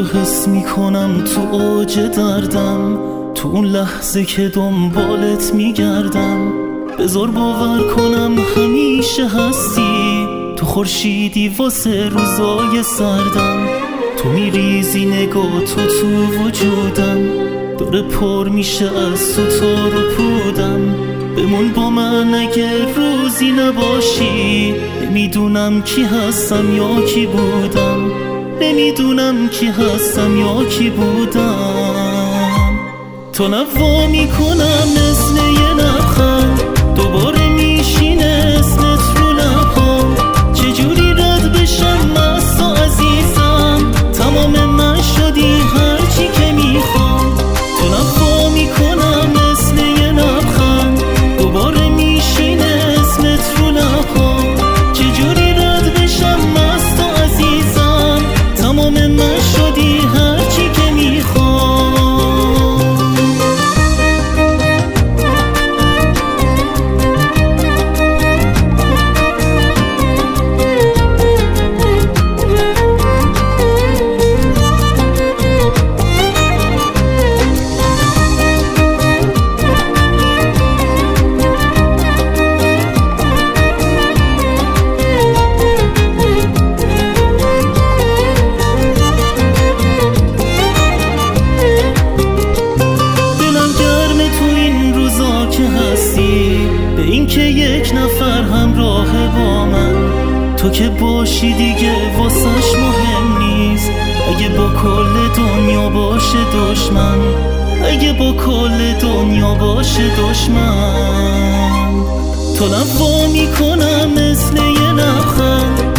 رو حس میکنم تو اوج دردم، تو اون لحظه که دنبالت میگردم. بذار باور کنم همیشه هستی، تو خورشیدی واسه روزای سردم. تو میریزی نگاه تو وجودم، داره پر میشه از تو تار و پودم. بمون با من اگه روزی نباشی، نمیدونم کی هستم یا کی بودم، نمیدونم کی هستم یا کی بودم. تو نوا میکنم مثل یه لبخند، دوباره میشینه اسمت رو لبام. چجوری رد بشم از تو عزیزم، تمام من شدی هرچی که میخوام. تو نوا میکنم مثل یه لبخند، دوباره میشینه اسمت رو لبام. چجوری رد بشم از تو عزیزم، تمام من شدی هرچی که میخوام. به این که یک نفر همراه با من، تو که باشی دیگه واسش مهم نیست. اگه با کل دنیا باشه دشمن، اگه با کل دنیا باشه دشمن. تو نوا میکنم مثل یه لبخند،